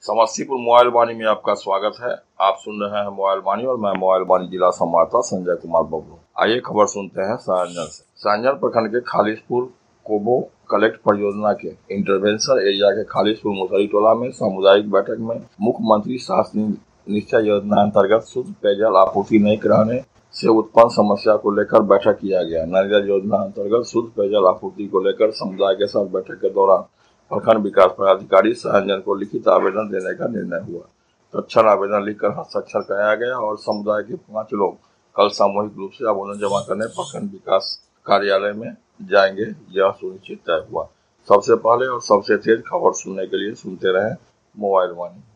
Samastipur mobile वाणी में आपका स्वागत है। आप सुन रहे हैं मोबाइल वाणी और मैं मोबाइल वाणी जिला संवाददाता संजय कुमार बबलू। आइए खबर सुनते हैं सारंजन से। सारंजन प्रखंड के खालिशपुर कोबो कलेक्ट परियोजना के इंटरवेंशन एरिया के खालिशपुर मुसरी टोला में सामुदायिक बैठक में मुख्यमंत्री शासकीय निश्चय योजना अंतर्गत शुद्ध पेयजल आपूर्ति नहीं कराने से उत्पन्न समस्या को लेकर बैठक किया गया। नरेगा योजना अंतर्गत शुद्ध पेयजल आपूर्ति को लेकर समुदाय के साथ बैठक के दौरान प्रखंड विकास पदाधिकारी सारंजन को लिखित आवेदन देने का निर्णय हुआ। तत्क्षण आवेदन लिखकर हस्ताक्षर कराया गया और समुदाय के 5 लोग कल सामूहिक रूप से आवेदन जमा करने प्रखंड विकास कार्यालय में जाएंगे, यह सुनिश्चित तय हुआ। सबसे पहले और सबसे तेज खबर सुनने के लिए सुनते रहे मोबाइल वाणी।